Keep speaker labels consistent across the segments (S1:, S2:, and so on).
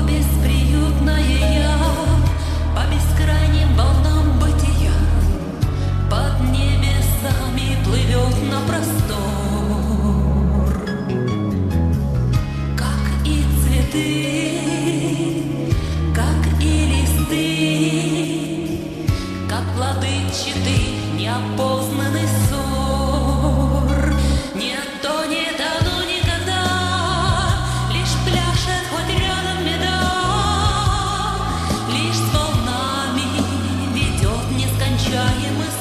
S1: бесприютная я, по бескрайним волнам бытия, под небесами плывет на простор. Как и цветы, как и листы, как плоды читы, неопознанный ссор. Нет, то не дано никогда, лишь пляшет хоть рядом беда, лишь с волнами ведет нескончаемый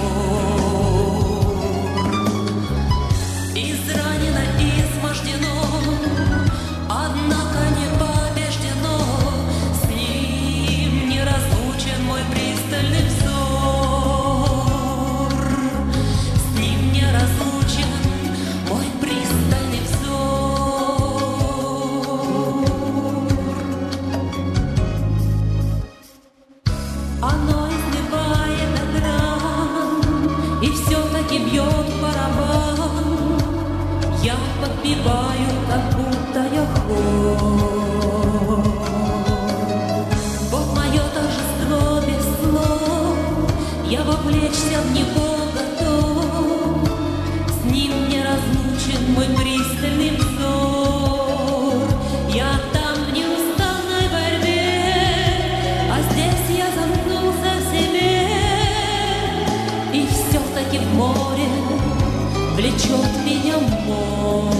S1: спор. Изранено, измождено, однако не побеждено, с ним не разлучен мой пристальный взор. С ним не разлучен мой пристальный взор. Оно изливает экран, и все-таки бьет барабан. Я подпеваю, как будто я хор. Вот мое торжество без слов, я вовлечься в него готов. С ним не разлучен мой пристальный взор. Я там в неустанной борьбе, а здесь я замкнулся в себе. И все-таки в море влечет меня море.